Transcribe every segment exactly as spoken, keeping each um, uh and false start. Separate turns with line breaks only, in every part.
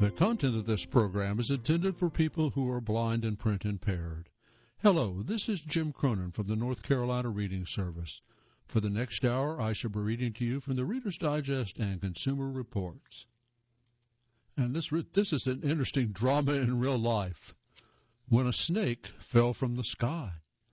The content of this program is intended for people who are blind and print impaired. Hello, this is Jim Cronin from the North Carolina Reading Service. For the next hour, I shall be reading to you from the Reader's Digest and Consumer Reports. And this this is an interesting drama in real life. When a snake fell from the sky.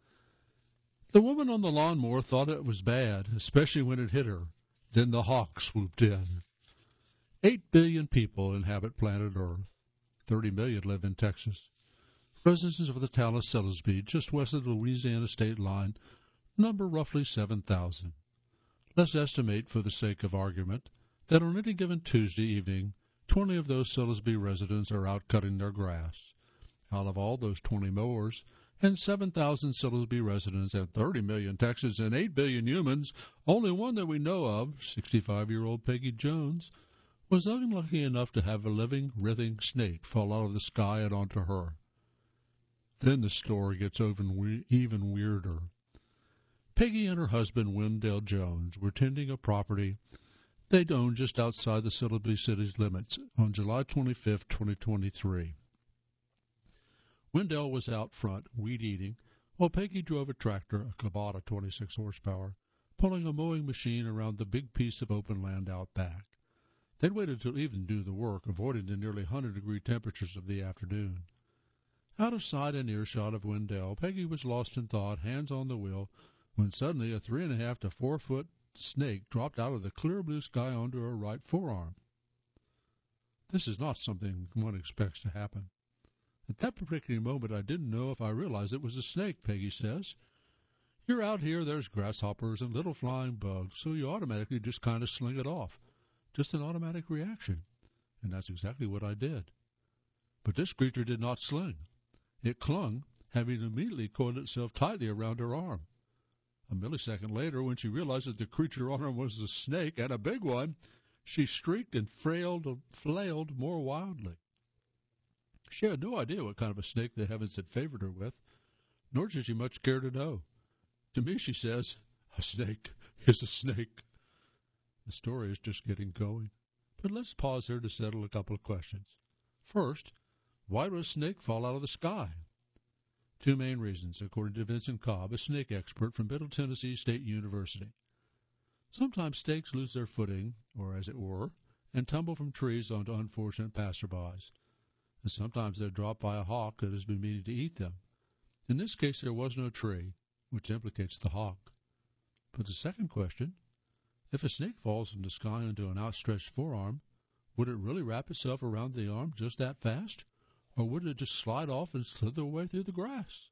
The woman on the lawnmower thought it was bad, especially when it hit her. Then the hawk swooped in. Eight billion people inhabit planet Earth. Thirty million live in Texas. Residents of the town of Sellersby, just west of the Louisiana state line, number roughly seven thousand. Let's estimate, for the sake of argument, that on any given Tuesday evening, twenty of those Sellersby residents are out cutting their grass. Out of all those twenty mowers, and seven thousand Sellersby residents, and thirty million Texans, and eight billion humans, only one that we know of, sixty-five-year-old Peggy Jones, was unlucky enough to have a living, writhing snake fall out of the sky and onto her. Then the story gets even, even weirder. Peggy and her husband, Wendell Jones, were tending a property they'd owned just outside the Sellersby city's limits on July twenty-fifth, twenty twenty-three. Wendell was out front, weed-eating, while Peggy drove a tractor, a Kubota twenty-six horsepower, pulling a mowing machine around the big piece of open land out back. They'd waited to even do the work, avoiding the nearly one hundred degree temperatures of the afternoon. Out of sight and earshot of Wendell, Peggy was lost in thought, hands on the wheel, when suddenly a three and a half to four foot snake dropped out of the clear blue sky onto her right forearm. This is not something one expects to happen. At that particular moment, I didn't know if I realized it was a snake, Peggy says. You're out here, there's grasshoppers and little flying bugs, so you automatically just kind of sling it off. Just an automatic reaction. And that's exactly what I did. But this creature did not sling. It clung, having immediately coiled itself tightly around her arm. A millisecond later, when she realized that the creature on her was a snake, and a big one, she shrieked and flailed, flailed more wildly. She had no idea what kind of a snake the heavens had favored her with, nor did she much care to know. To me, she says, a snake is a snake. The story is just getting going, but let's pause here to settle a couple of questions. First, why would a snake fall out of the sky? Two main reasons, according to Vincent Cobb, a snake expert from Middle Tennessee State University. Sometimes snakes lose their footing, or as it were, and tumble from trees onto unfortunate passerbys. And sometimes they're dropped by a hawk that has been meaning to eat them. In this case, there was no tree, which implicates the hawk. But the second question, if a snake falls from the sky into an outstretched forearm, would it really wrap itself around the arm just that fast? Or would it just slide off and slither away through the grass?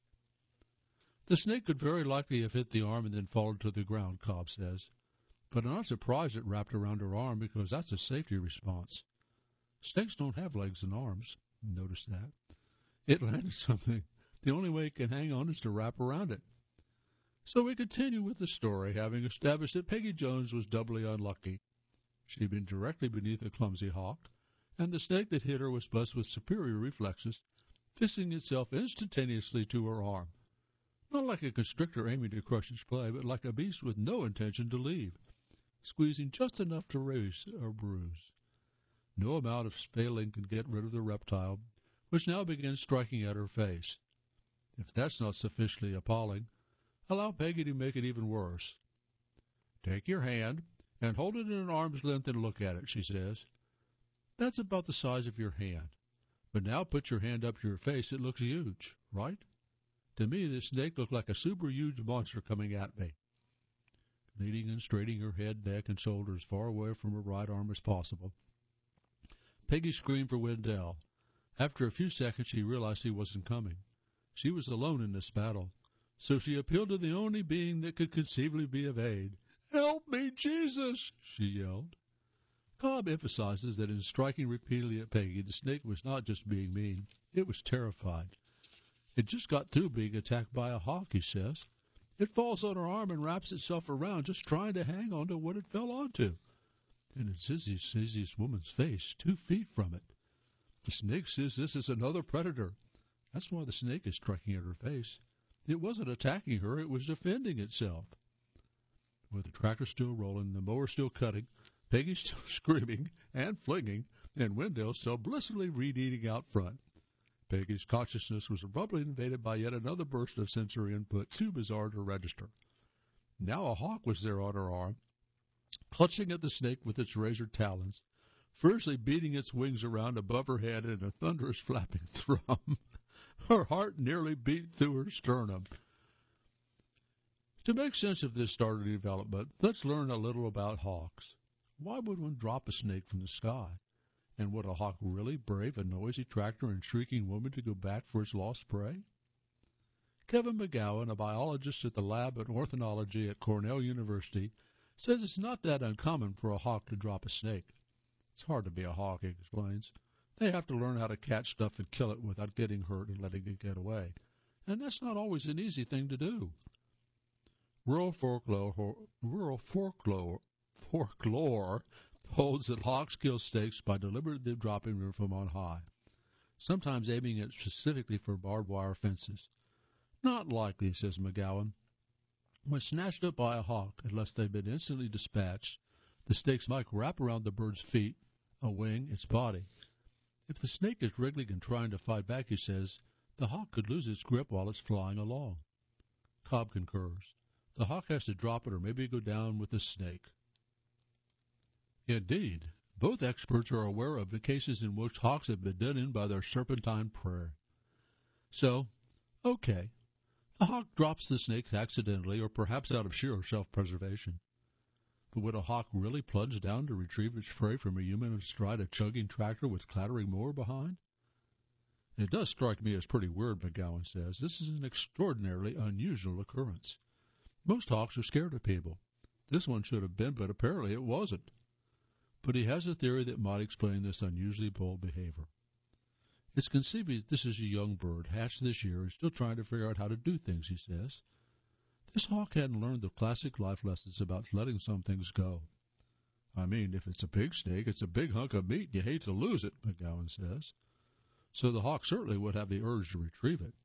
The snake could very likely have hit the arm and then fallen to the ground, Cobb says. But I'm not surprised it wrapped around her arm, because that's a safety response. Snakes don't have legs and arms. Notice that. It landed something. The only way it can hang on is to wrap around it. So we continue with the story, having established that Peggy Jones was doubly unlucky. She'd been directly beneath a clumsy hawk, and the snake that hit her was blessed with superior reflexes, fisting itself instantaneously to her arm. Not like a constrictor aiming to crush its prey, but like a beast with no intention to leave, squeezing just enough to raise or bruise. No amount of failing could get rid of the reptile, which now began striking at her face. If that's not sufficiently appalling, allow Peggy to make it even worse. Take your hand and hold it at an arm's length and look at it, she says. That's about the size of your hand. But now put your hand up to your face. It looks huge, right? To me, this snake looked like a super huge monster coming at me. Leaning and straightening her head, neck, and shoulders as far away from her right arm as possible, Peggy screamed for Wendell. After a few seconds, she realized he wasn't coming. She was alone in this battle, so she appealed to the only being that could conceivably be of aid. "Help me, Jesus!" she yelled. Cobb emphasizes that in striking repeatedly at Peggy, the snake was not just being mean, it was terrified. It just got through being attacked by a hawk, he says. It falls on her arm and wraps itself around, just trying to hang on to what it fell onto. And it sees this woman's face, two feet from it. The snake says this is another predator. That's why the snake is striking at her face. It wasn't attacking her, it was defending itself. With the tractor still rolling, the mower still cutting, Peggy still screaming and flinging, and Wendell still blissfully read-eating out front. Peggy's consciousness was abruptly invaded by yet another burst of sensory input too bizarre to register. Now a hawk was there on her arm, clutching at the snake with its razored talons, furiously beating its wings around above her head in a thunderous flapping thrum. Her heart nearly beat through her sternum. To make sense of this startling development, let's learn a little about hawks. Why would one drop a snake from the sky? And would a hawk really brave a noisy tractor and shrieking woman to go back for its lost prey? Kevin McGowan, a biologist at the lab in ornithology at Cornell University, says it's not that uncommon for a hawk to drop a snake. It's hard to be a hawk, he explains. They have to learn how to catch stuff and kill it without getting hurt and letting it get away. And that's not always an easy thing to do. Rural folklore, rural folklore, folklore holds that hawks kill snakes by deliberately dropping them from on high, sometimes aiming it specifically for barbed wire fences. Not likely, says McGowan. When snatched up by a hawk, unless they've been instantly dispatched, the snakes might wrap around the bird's feet, a wing, its body. If the snake is wriggling and trying to fight back, he says, the hawk could lose its grip while it's flying along. Cobb concurs. The hawk has to drop it or maybe go down with the snake. Indeed, both experts are aware of the cases in which hawks have been done in by their serpentine prey. So, okay, the hawk drops the snake accidentally or perhaps out of sheer self-preservation. But would a hawk really plunge down to retrieve its prey from a human astride a chugging tractor with clattering mower behind? It does strike me as pretty weird, McGowan says. This is an extraordinarily unusual occurrence. Most hawks are scared of people. This one should have been, but apparently it wasn't. But he has a theory that might explain this unusually bold behavior. It's conceived that this is a young bird, hatched this year, and still trying to figure out how to do things, he says. This hawk hadn't learned the classic life lessons about letting some things go. I mean, if it's a big snake, it's a big hunk of meat, and you hate to lose it, McGowan says. So the hawk certainly would have the urge to retrieve it.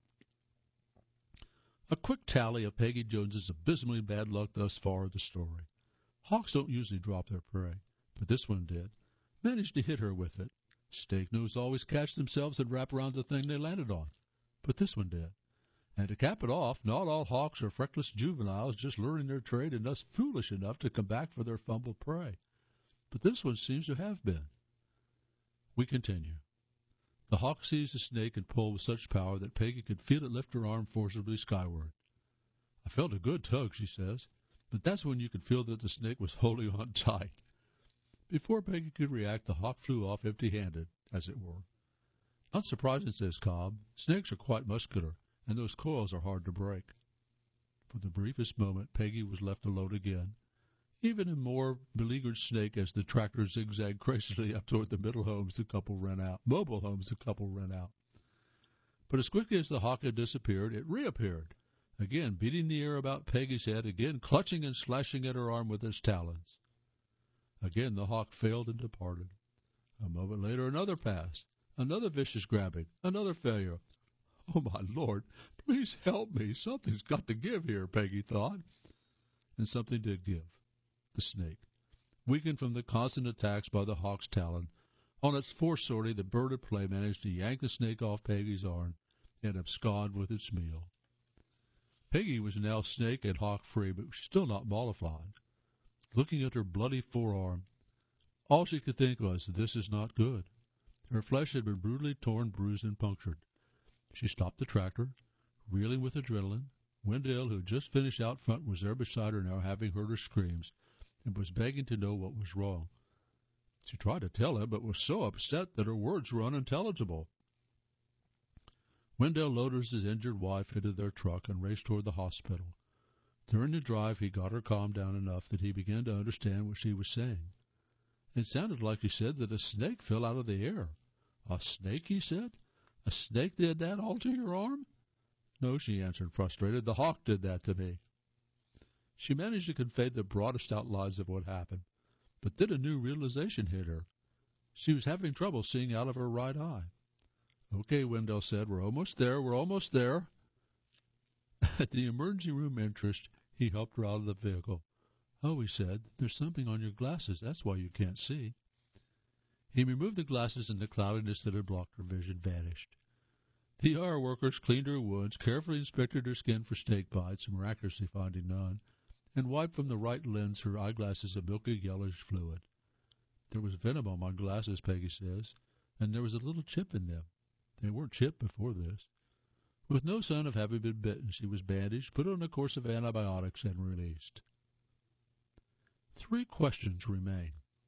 A quick tally of Peggy Jones's abysmally bad luck thus far of the story. Hawks don't usually drop their prey, but this one did. Managed to hit her with it. Snake-nosed always catch themselves and wrap around the thing they landed on, but this one did. And to cap it off, not all hawks are freckless juveniles just learning their trade and thus foolish enough to come back for their fumbled prey. But this one seems to have been. We continue. The hawk seized the snake and pulled with such power that Peggy could feel it lift her arm forcibly skyward. I felt a good tug, she says, but that's when you could feel that the snake was holding on tight. Before Peggy could react, the hawk flew off empty-handed, as it were. Not surprising, says Cobb. Snakes are quite muscular, and those coils are hard to break. For the briefest moment, Peggy was left alone again, even a more beleaguered snake as the tractor zigzagged crazily up toward the middle homes the couple ran out, mobile homes the couple ran out. But as quickly as the hawk had disappeared, it reappeared, again beating the air about Peggy's head, again clutching and slashing at her arm with its talons. Again the hawk failed and departed. A moment later another passed, another vicious grabbing, another failure. Oh, my Lord, please help me. Something's got to give here, Peggy thought. And something did give. The snake. Weakened from the constant attacks by the hawk's talon, on its fourth sortie the bird of prey managed to yank the snake off Peggy's arm and abscond with its meal. Peggy was now snake and hawk free, but still not mollified. Looking at her bloody forearm, all she could think was, this is not good. Her flesh had been brutally torn, bruised, and punctured. She stopped the tractor, reeling with adrenaline. Wendell, who had just finished out front, was there beside her now, having heard her screams, and was begging to know what was wrong. She tried to tell him, but was so upset that her words were unintelligible. Wendell loaded his injured wife into their truck and raced toward the hospital. During the drive, he got her calmed down enough that he began to understand what she was saying. It sounded like he said that a snake fell out of the air. A snake, he said? A snake did that all to your arm? No, she answered, frustrated. The hawk did that to me. She managed to convey the broadest outlines of what happened, but then a new realization hit her. She was having trouble seeing out of her right eye. Okay, Wendell said, we're almost there, we're almost there. At the emergency room entrance, he helped her out of the vehicle. Oh, he said, there's something on your glasses. That's why you can't see. He removed the glasses, and the cloudiness that had blocked her vision vanished. The E R workers cleaned her wounds, carefully inspected her skin for snake bites, miraculously finding none, and wiped from the right lens her eyeglasses of milky yellowish fluid. There was venom on my glasses, Peggy says, and there was a little chip in them. They weren't chipped before this. With no sign of having been bitten, she was bandaged, put on a course of antibiotics, and released. Three questions remain.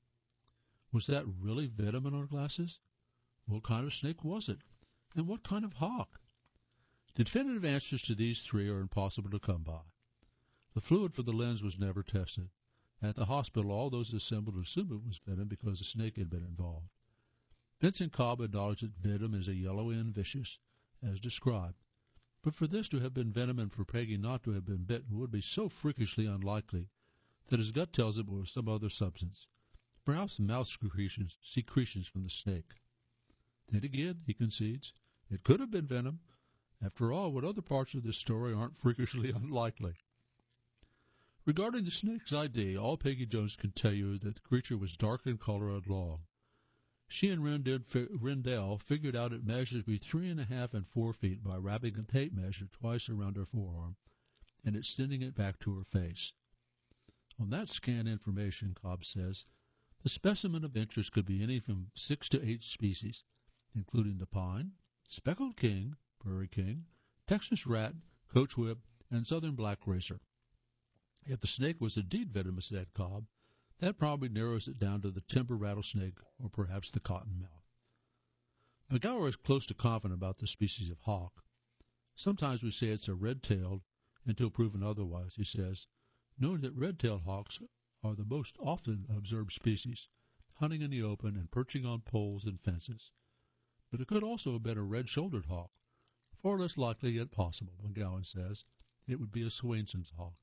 Was that really venom in our glasses? What kind of snake was it? And what kind of hawk? Definitive answers to these three are impossible to come by. The fluid for the lens was never tested. At the hospital, all those assembled assumed it was venom because a snake had been involved. Vincent Cobb acknowledged that venom is a yellowy and vicious, as described. But for this to have been venom and for Peggy not to have been bitten would be so freakishly unlikely that his gut tells him it was some other substance, perhaps mouth secretions, secretions from the snake. Then again, he concedes, it could have been venom. After all, what other parts of this story aren't freakishly unlikely? Regarding the snake's I D, all Peggy Jones can tell you that the creature was dark in color and long. She and Rendell figured out it measured between three and a half and four feet by wrapping a tape measure twice around her forearm and extending it back to her face. On that scant information, Cobb says, the specimen of interest could be any from six to eight species, including the pine, speckled king, prairie king, Texas rat, coach whip, and southern black racer. If the snake was indeed venomous, said Cobb, that probably narrows it down to the timber rattlesnake or perhaps the cottonmouth. McGower is close to confident about the species of hawk. Sometimes we say it's a red-tailed, until proven otherwise, he says, knowing that red-tailed hawks are the most often observed species, hunting in the open and perching on poles and fences. But it could also have been a red-shouldered hawk. Far less likely yet possible, McGowan says. It would be a Swainson's hawk.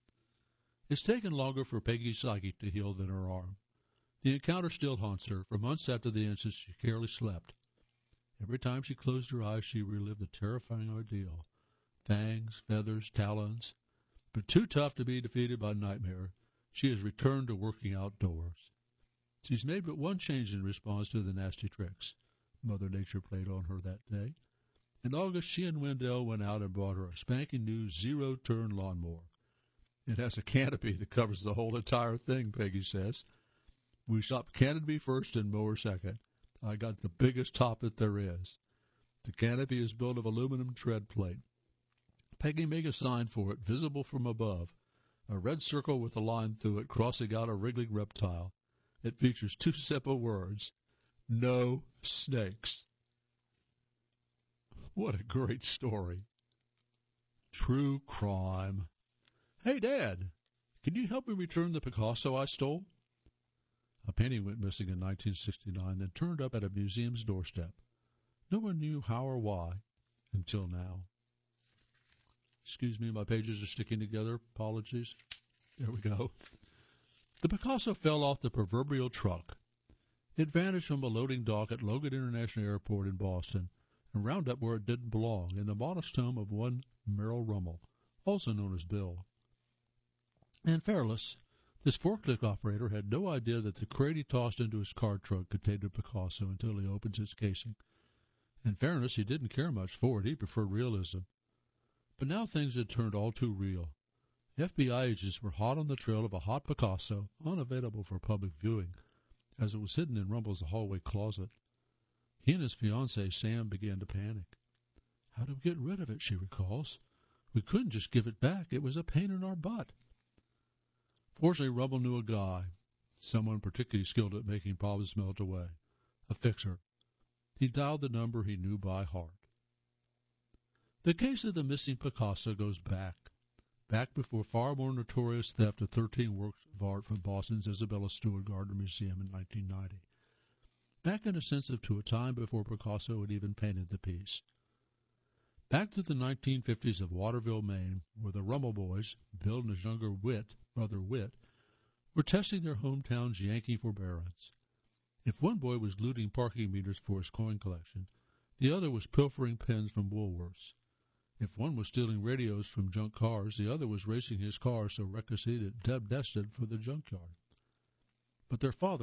It's taken longer for Peggy's psyche to heal than her arm. The encounter still haunts her. For months after the incident, she barely slept. Every time she closed her eyes, she relived the terrifying ordeal. Fangs, feathers, talons. But too tough to be defeated by nightmare, she has returned to working outdoors. She's made but one change in response to the nasty tricks Mother Nature played on her that day. In August, she and Wendell went out and bought her a spanking new zero-turn lawnmower. It has a canopy that covers the whole entire thing, Peggy says. We shop canopy first and mower second. I got the biggest top that there is. The canopy is built of aluminum tread plate. Peggy made a sign for it, visible from above, a red circle with a line through it crossing out a wriggling reptile. It features two simple words, no snakes. What a great story. True crime. Hey, Dad, can you help me return the Picasso I stole? A painting went missing in nineteen sixty-nine, then turned up at a museum's doorstep. No one knew how or why until now. Excuse me, my pages are sticking together. Apologies. There we go. The Picasso fell off the proverbial truck. It vanished from a loading dock at Logan International Airport in Boston and wound up where it didn't belong, in the modest home of one Merrill Rummel, also known as Bill. In fairness, this forklift operator had no idea that the crate he tossed into his car trunk contained a Picasso until he opened its casing. In fairness, he didn't care much for it. He preferred realism. But now things had turned all too real. F B I agents were hot on the trail of a hot Picasso, unavailable for public viewing, as it was hidden in Rumble's hallway closet. He and his fiancée, Sam, began to panic. How do we get rid of it, she recalls. We couldn't just give it back. It was a pain in our butt. Fortunately, Rumble knew a guy, someone particularly skilled at making problems melt away, a fixer. He dialed the number he knew by heart. The case of the missing Picasso goes back, back before far more notorious theft of thirteen works of art from Boston's Isabella Stewart Gardner Museum in nineteen ninety. Back in a sense of to a time before Picasso had even painted the piece. Back to the nineteen fifties of Waterville, Maine, where the Rummel boys, Bill and his younger Whit, brother Whit, were testing their hometown's Yankee forbearance. If one boy was looting parking meters for his coin collection, the other was pilfering pens from Woolworths. If one was stealing radios from junk cars, the other was racing his car so recklessly that destined for the junkyard. But their father,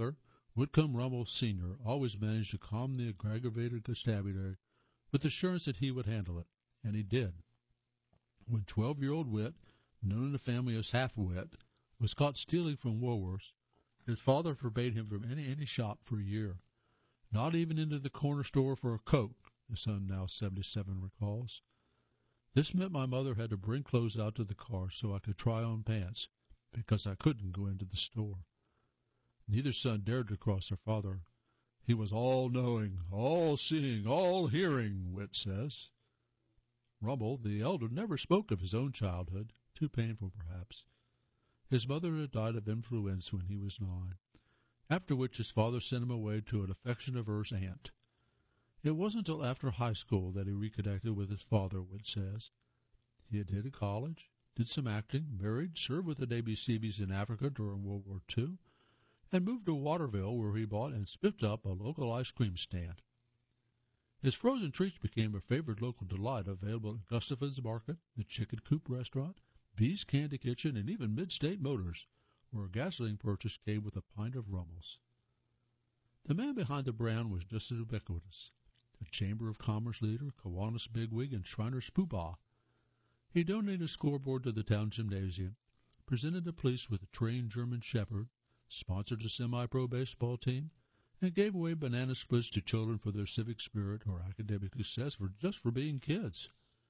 Whitcomb Rummel Senior always managed to calm the aggravated constabulary with assurance that he would handle it, and he did. When twelve-year-old Whit, known in the family as Half-Wit, was caught stealing from Woolworths, his father forbade him from any any shop for a year, not even into the corner store for a Coke, the son, now seventy-seven, recalls. This meant my mother had to bring clothes out to the car so I could try on pants, because I couldn't go into the store. Neither son dared to cross their father. He was all-knowing, all-seeing, all-hearing, Whit says. Rummel, the elder, never spoke of his own childhood, too painful perhaps. His mother had died of influenza when he was nine, after which his father sent him away to an affection-averse aunt. It wasn't until after high school that he reconnected with his father, Whit says. He attended college, did some acting, married, served with the Navy Seabees in Africa during World War Two, and moved to Waterville, where he bought and spiffed up a local ice cream stand. His frozen treats became a favorite local delight, available at Gustafson's Market, the Chicken Coop Restaurant, Bee's Candy Kitchen, and even Mid-State Motors, where a gasoline purchase came with a pint of Rummel's. The man behind the brand was just as ubiquitous, a Chamber of Commerce leader, Kiwanis bigwig, and Shriners poobah. He donated a scoreboard to the town gymnasium, presented the police with a trained German shepherd, sponsored a semi-pro baseball team, and gave away banana splits to children for their civic spirit or academic success for just for being kids.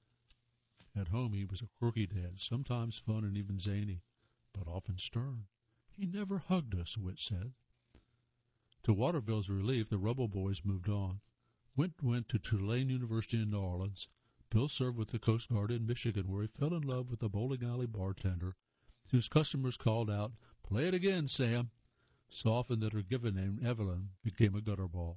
At home he was a quirky dad, sometimes fun and even zany, but often stern. He never hugged us, Whit said. To Waterville's relief, the Rummel boys moved on. Whit went to Tulane University in New Orleans. Bill served with the Coast Guard in Michigan, where he fell in love with a bowling alley bartender whose customers called out, "Play it again, Sam," so often that her given name, Evelyn, became a gutter ball.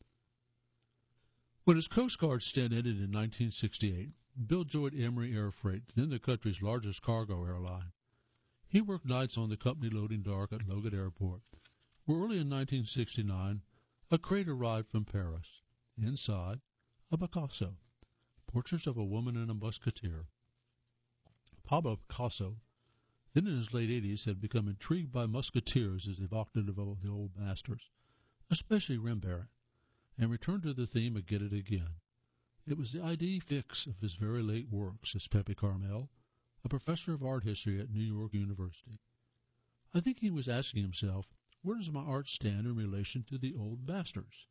When his Coast Guard stint ended in nineteen sixty-eight, Bill joined Emory Air Freight, then the country's largest cargo airline. He worked nights on the company loading dock at Logan Airport, where early in nineteen sixty-nine, a crate arrived from Paris. Inside, a Picasso, portraits of a woman and a musketeer. Pablo Picasso, then in his late eighties, had become intrigued by musketeers as evocative of the old masters, especially Rembrandt, and returned to the theme again and again. It was the idée fixe of his very late work, says Pepe Carmel, a professor of art history at New York University. I think he was asking himself, where does my art stand in relation to the old masters?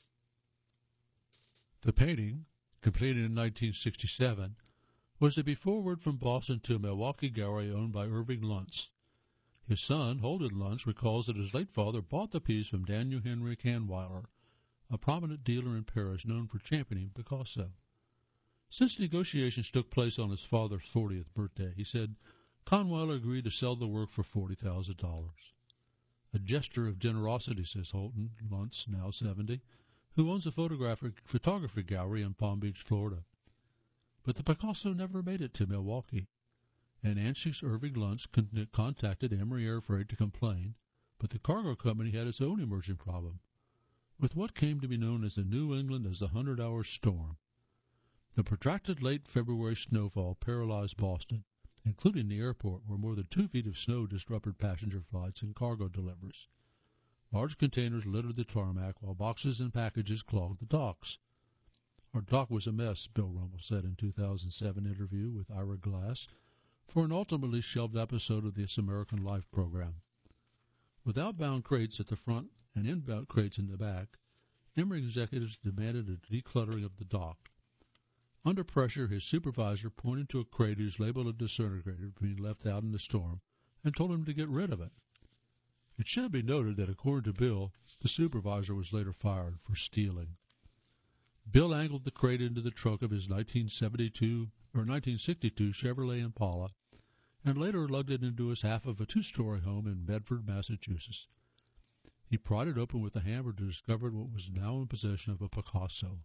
The painting, completed in nineteen sixty-seven, was to be forwarded from Boston to a Milwaukee gallery owned by Irving Luntz. His son, Holden Luntz, recalls that his late father bought the piece from Daniel Henry Kahnweiler, a prominent dealer in Paris known for championing Picasso. Since negotiations took place on his father's fortieth birthday, he said, Kahnweiler agreed to sell the work for forty thousand dollars. A gesture of generosity, says Holden Luntz, now seventy, who owns a photographic photography gallery in Palm Beach, Florida. But the Picasso never made it to Milwaukee. An anxious Irving Luntz con- contacted Emory Air Freight to complain, but the cargo company had its own emerging problem, with what came to be known as the New England as the hundred-hour storm. The protracted late February snowfall paralyzed Boston, including the airport, where more than two feet of snow disrupted passenger flights and cargo deliveries. Large containers littered the tarmac, while boxes and packages clogged the docks. Our dock was a mess, Bill Rummel said in two thousand seven interview with Ira Glass for an ultimately shelved episode of This American Life program. With outbound crates at the front and inbound crates in the back, Emory executives demanded a decluttering of the dock. Under pressure, his supervisor pointed to a crate whose label had disintegrated being left out in the storm and told him to get rid of it. It should be noted that, according to Bill, the supervisor was later fired for stealing. Bill angled the crate into the trunk of his nineteen seventy-two or nineteen sixty-two Chevrolet Impala and later lugged it into his half of a two-story home in Bedford, Massachusetts. He pried it open with a hammer to discover what was now in possession of a Picasso.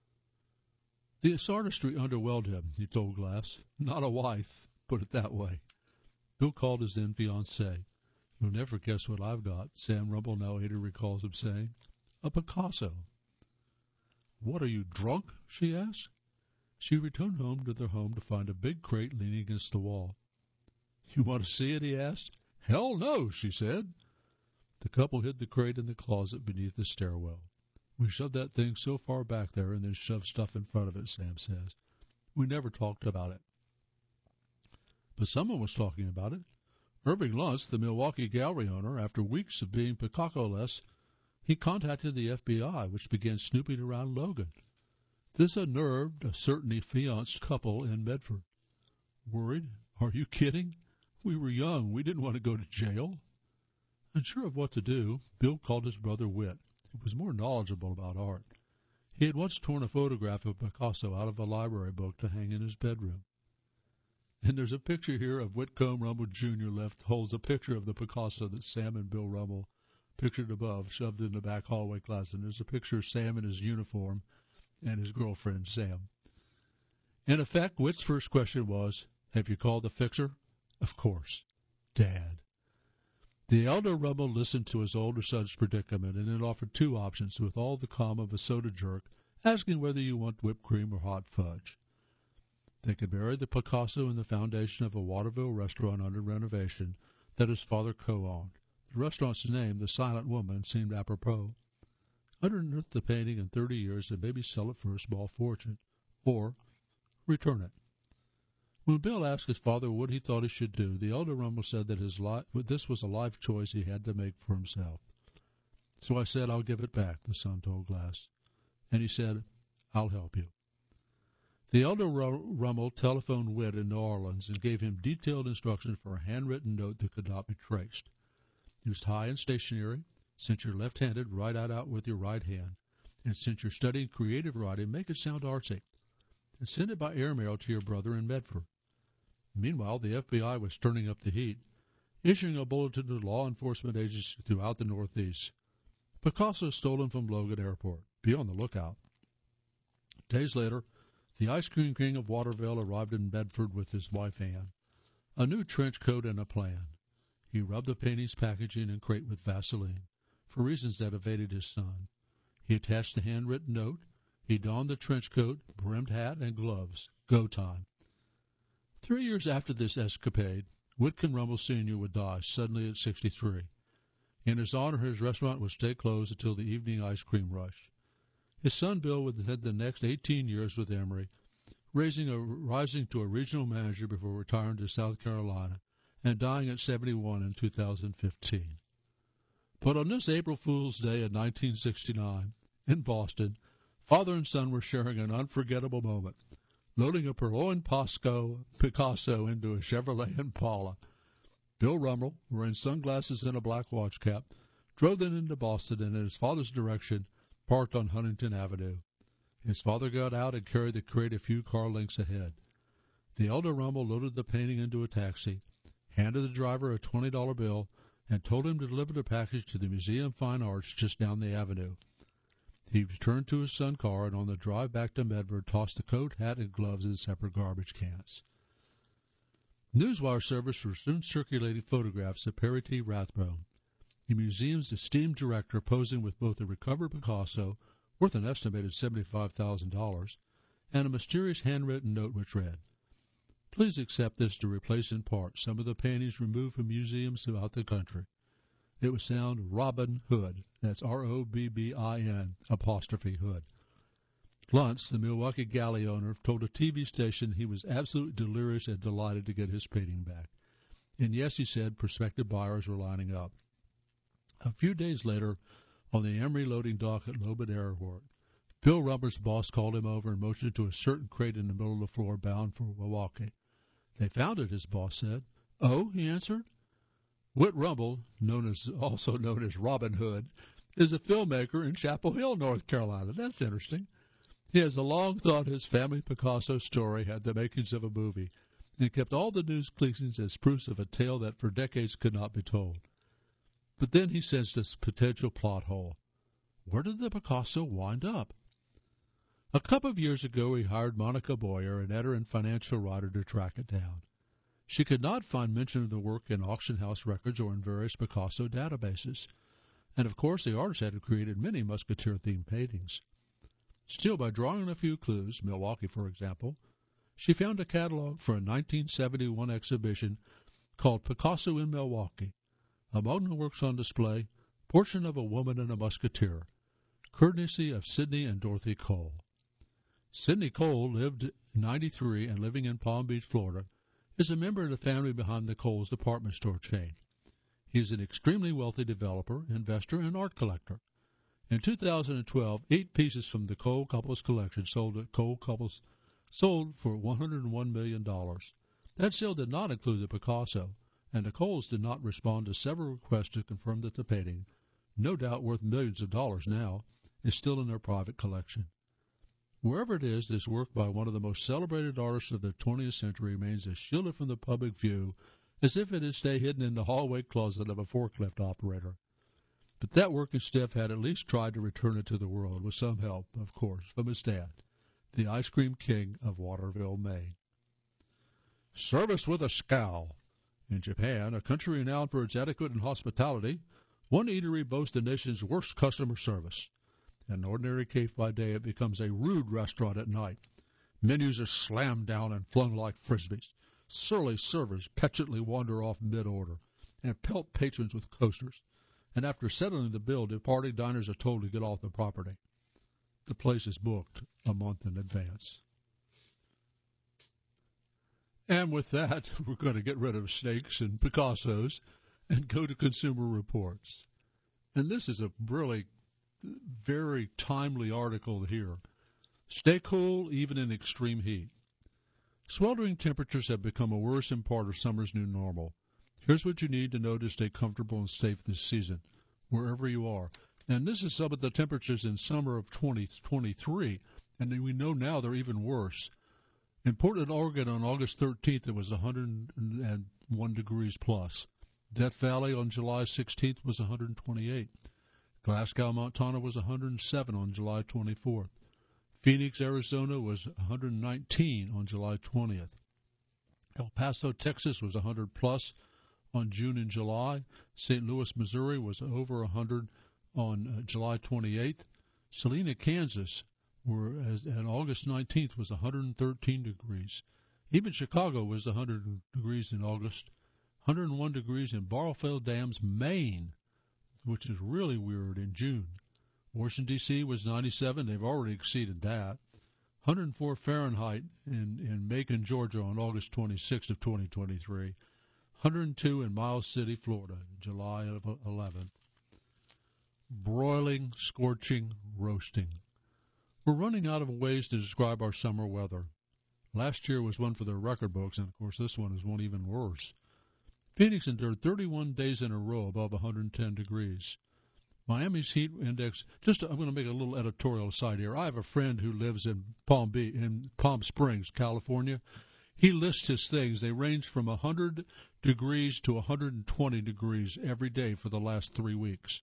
The artistry underwhelmed him, he told Glass. Not a wife, put it that way. Bill called his then-fiancée. You'll never guess what I've got, Sam Rummel, now eighty, recalls him saying. A Picasso. What, are you drunk? She asked. She returned home to their home to find a big crate leaning against the wall. You want to see it? He asked. Hell no, she said. The couple hid the crate in the closet beneath the stairwell. We shoved that thing so far back there and then shoved stuff in front of it, Sam says. We never talked about it. But someone was talking about it. Irving Luntz, the Milwaukee gallery owner, after weeks of being Picasso-less, he contacted the F B I, which began snooping around Logan. This unnerved a certain affianced couple in Medford. Worried? Are you kidding? We were young. We didn't want to go to jail. Unsure of what to do, Bill called his brother Whit, who was more knowledgeable about art. He had once torn a photograph of Picasso out of a library book to hang in his bedroom. And there's a picture here of Whitcomb Rummel Junior left holds a picture of the Picasso that Sam and Bill Rummel pictured above, shoved in the back hallway closet. And there's a picture of Sam in his uniform and his girlfriend, Sam. In effect, Whit's first question was, have you called the fixer? Of course. Dad. The elder Rummel listened to his older son's predicament and then offered two options with all the calm of a soda jerk, asking whether you want whipped cream or hot fudge. They could bury the Picasso in the foundation of a Waterville restaurant under renovation that his father co-owned. The restaurant's name, The Silent Woman, seemed apropos. Underneath the painting in thirty years and maybe sell it for a small fortune, or return it. When Bill asked his father what he thought he should do, the elder Rummel said that his li- this was a life choice he had to make for himself. So I said, I'll give it back, the son told Glass. And he said, I'll help you. The elder Rummel telephoned Whit in New Orleans and gave him detailed instructions for a handwritten note that could not be traced. Use tie and stationery. Since you're left-handed, write it out with your right hand. And since you're studying creative writing, make it sound artsy. And send it by airmail to your brother in Medford. Meanwhile, the F B I was turning up the heat, issuing a bulletin to law enforcement agencies throughout the Northeast. Picasso stolen from Logan Airport. Be on the lookout. Days later, the ice cream king of Waterville arrived in Medford with his wife Ann. A new trench coat and a plan. He rubbed the painting's packaging and crate with Vaseline, for reasons that evaded his son. He attached the handwritten note. He donned the trench coat, brimmed hat, and gloves. Go time. Three years after this escapade, Whitcomb Rummel Senior would die suddenly at sixty-three. In his honor, his restaurant would stay closed until the evening ice cream rush. His son Bill would head the next eighteen years with Emory, raising a, rising to a regional manager before retiring to South Carolina and dying at seventy-one in two thousand fifteen. But on this April Fool's Day in nineteen sixty-nine, in Boston, father and son were sharing an unforgettable moment, loading a purloined Pasco Picasso into a Chevrolet Impala. Bill Rummel, wearing sunglasses and a black watch cap, drove them into Boston and in his father's direction parked on Huntington Avenue. His father got out and carried the crate a few car lengths ahead. The elder Rummel loaded the painting into a taxi, handed the driver a twenty dollar bill, and told him to deliver the package to the Museum of Fine Arts just down the avenue. He returned to his son's car and on the drive back to Medford tossed the coat, hat, and gloves in separate garbage cans. Newswire service were soon circulating photographs of Perry T. Rathbone, the museum's esteemed director, posing with both a recovered Picasso, worth an estimated seventy-five thousand dollars, and a mysterious handwritten note which read, "Please accept this to replace in part some of the paintings removed from museums throughout the country." It would sound Robin Hood. That's R O B B I N apostrophe Hood. Luntz, the Milwaukee galley owner, told a T V station he was absolutely delirious and delighted to get his painting back. And yes, he said, prospective buyers were lining up. A few days later, on the Emory loading dock at Logan Airport, Bill Rummel's boss called him over and motioned to a certain crate in the middle of the floor bound for Milwaukee. They found it, his boss said. Oh, he answered. Whit Rummel, known as, also known as Robin Hood, is a filmmaker in Chapel Hill, North Carolina. That's interesting. He has long thought his family Picasso story had the makings of a movie, and kept all the news clippings as proofs of a tale that for decades could not be told. But then he sensed a potential plot hole. Where did the Picasso wind up? A couple of years ago, he hired Monica Boyer, an editor and financial writer, to track it down. She could not find mention of the work in auction house records or in various Picasso databases. And, of course, the artist had created many Musketeer-themed paintings. Still, by drawing on a few clues, Milwaukee, for example, she found a catalog for a nineteen seventy-one exhibition called Picasso in Milwaukee. Among the works on display, Portrait of a Woman and a Musketeer, courtesy of Sidney and Dorothy Cole. Sidney Cole lived ninety-three and living in Palm Beach, Florida, is a member of the family behind the Cole's department store chain. He is an extremely wealthy developer, investor, and art collector. In two thousand twelve, eight pieces from the Cole Couples collection sold at Cole Couples sold for one hundred one million dollars. That sale did not include the Picasso, and the Coles did not respond to several requests to confirm that the painting, no doubt worth millions of dollars now, is still in their private collection. Wherever it is, this work by one of the most celebrated artists of the twentieth century remains as shielded from the public view as if it had stayed hidden in the hallway closet of a forklift operator. But that working stiff had at least tried to return it to the world, with some help, of course, from his dad, the ice cream king of Waterville, Maine. Service with a scowl. In Japan, a country renowned for its etiquette and hospitality, one eatery boasts the nation's worst customer service. An ordinary cafe by day, it becomes a rude restaurant at night. Menus are slammed down and flung like frisbees. Surly servers petulantly wander off mid-order and pelt patrons with coasters. And after settling the bill, departing diners are told to get off the property. The place is booked a month in advance. And with that, we're going to get rid of snakes and Picassos and go to Consumer Reports. And this is a really very timely article here. Stay cool even in extreme heat. Sweltering temperatures have become a worrisome part of summer's new normal. Here's what you need to know to stay comfortable and safe this season, wherever you are. And this is some of the temperatures in summer of twenty twenty-three, and we know now they're even worse. In Portland, Oregon, on August thirteenth, it was one hundred one degrees plus. Death Valley on July sixteenth was one hundred twenty-eight. Glasgow, Montana was one hundred seven on July twenty-fourth. Phoenix, Arizona was one hundred nineteen on July twentieth. El Paso, Texas was one hundred plus on June and July. Saint Louis, Missouri was over one hundred on uh, July twenty-eighth. Salina, Kansas, were as, on August nineteenth was one hundred thirteen degrees. Even Chicago was one hundred degrees in August. one hundred one degrees in Barlfield Dams, Maine, which is really weird, in June. Washington, D C was ninety-seven. They've already exceeded that. one hundred four Fahrenheit in, in Macon, Georgia on August twenty-sixth of twenty twenty-three. one hundred two in Miles City, Florida, July of eleventh. Broiling, scorching, roasting. We're running out of ways to describe our summer weather. Last year was one for the record books, and of course this one is one even worse. Phoenix endured thirty-one days in a row above one hundred ten degrees. Miami's heat index, just I'm going to make a little editorial aside here. I have a friend who lives in Palm Beach, in Palm Springs, California. He lists his things. They range from one hundred degrees to one hundred twenty degrees every day for the last three weeks.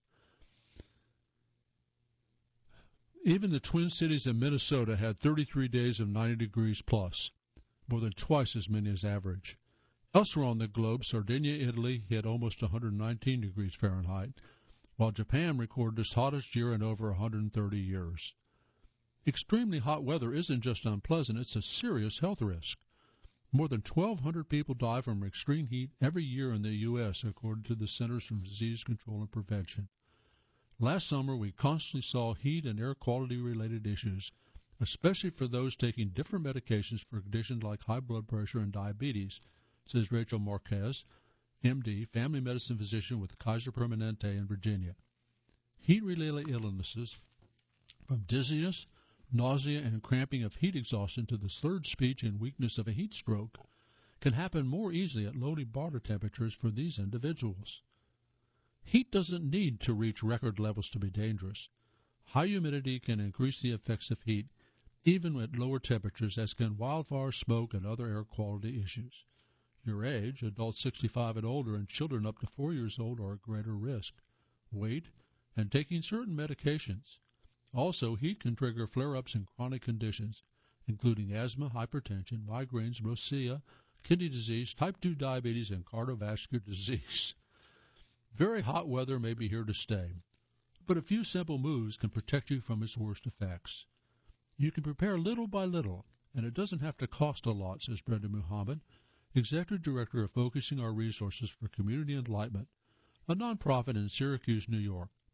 Even the Twin Cities in Minnesota had thirty-three days of ninety degrees plus, more than twice as many as average. Elsewhere on the globe, Sardinia, Italy hit almost one hundred nineteen degrees Fahrenheit, while Japan recorded its hottest year in over one hundred thirty years. Extremely hot weather isn't just unpleasant, it's a serious health risk. More than twelve hundred people die from extreme heat every year in the U S, according to the Centers for Disease Control and Prevention. Last summer, we constantly saw heat and air quality-related issues, especially for those taking different medications for conditions like high blood pressure and diabetes, says Rachel Marquez, M D, family medicine physician with Kaiser Permanente in Virginia. Heat-related illnesses, from dizziness, nausea, and cramping of heat exhaustion to the slurred speech and weakness of a heat stroke, can happen more easily at low body temperatures for these individuals. Heat doesn't need to reach record levels to be dangerous. High humidity can increase the effects of heat, even at lower temperatures, as can wildfire, smoke, and other air quality issues. Your age, adults sixty-five and older, and children up to four years old are at greater risk. Weight, and taking certain medications. Also, heat can trigger flare-ups in chronic conditions, including asthma, hypertension, migraines, rosacea, kidney disease, type two diabetes, and cardiovascular disease. Very hot weather may be here to stay, but a few simple moves can protect you from its worst effects. You can prepare little by little, and it doesn't have to cost a lot, says Brenda Muhammad, Executive Director of Focusing Our Resources for Community Enlightenment, a nonprofit in Syracuse, New York.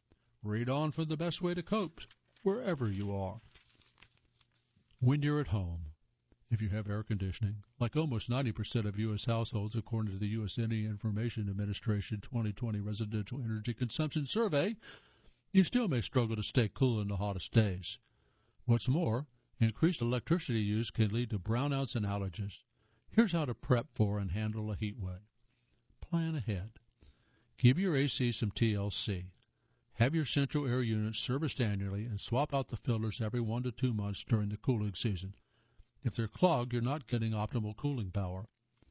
Read on for the best way to cope, wherever you are. When you're at home, if you have air conditioning, like almost ninety percent of U S households according to the U S Energy Information Administration twenty twenty Residential Energy Consumption Survey, you still may struggle to stay cool in the hottest days. What's more, increased electricity use can lead to brownouts and outages. Here's how to prep for and handle a heat wave. Plan ahead. Give your A C some T L C. Have your central air units serviced annually and swap out the filters every one to two months during the cooling season. If they're clogged, you're not getting optimal cooling power.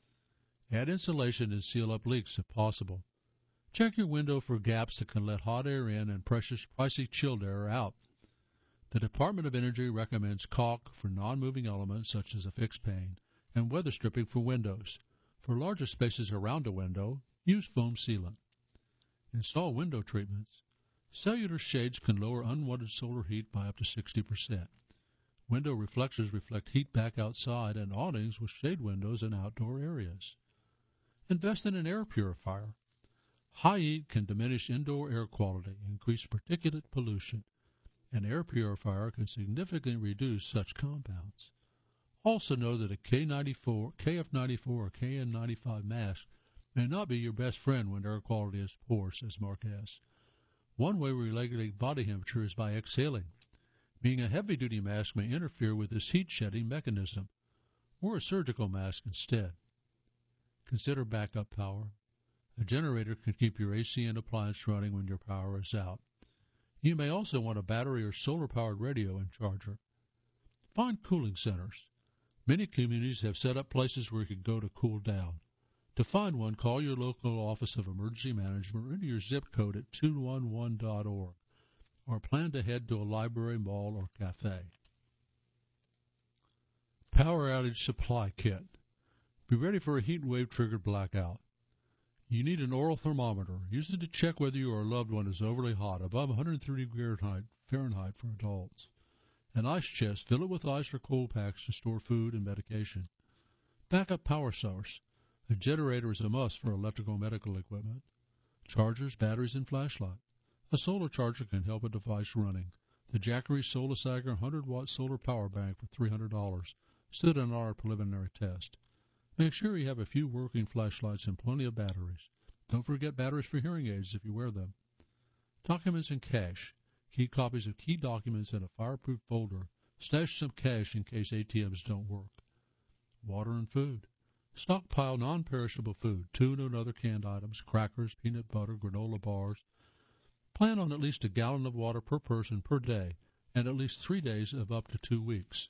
Add insulation and seal up leaks if possible. Check your window for gaps that can let hot air in and precious, pricey chilled air out. The Department of Energy recommends caulk for non-moving elements such as a fixed pane and weather stripping for windows. For larger spaces around a window, use foam sealant. Install window treatments. Cellular shades can lower unwanted solar heat by up to sixty percent. Window reflectors reflect heat back outside, and awnings with shade windows in outdoor areas. Invest in an air purifier. High heat can diminish indoor air quality, increase particulate pollution. An air purifier can significantly reduce such compounds. Also know that a K ninety-four, K F ninety-four or K N ninety-five mask may not be your best friend when air quality is poor, says Marquez. One way we regulate body temperature is by exhaling. Being a heavy-duty mask may interfere with this heat-shedding mechanism. Wear a surgical mask instead. Consider backup power. A generator can keep your A C and appliance running when your power is out. You may also want a battery or solar-powered radio and charger. Find cooling centers. Many communities have set up places where you can go to cool down. To find one, call your local Office of Emergency Management or enter your zip code at two one one dot org, or plan to head to a library, mall, or cafe. Power outage supply kit. Be ready for a heat wave-triggered blackout. You need an oral thermometer. Use it to check whether your loved one is overly hot, above one hundred thirty Fahrenheit, Fahrenheit for adults. An ice chest, fill it with ice or cold packs to store food and medication. Backup power source. A generator is a must for electrical medical equipment. Chargers, batteries, and flashlight. A solar charger can help a device running. The Jackery Solasagger one hundred watt solar power bank for three hundred dollars stood in our preliminary test. Make sure you have a few working flashlights and plenty of batteries. Don't forget batteries for hearing aids if you wear them. Documents and cash. Keep copies of key documents in a fireproof folder. Stash some cash in case A T Ms don't work. Water and food. Stockpile non-perishable food, tuna and other canned items, crackers, peanut butter, granola bars. Plan on at least a gallon of water per person per day, and at least three days of up to two weeks.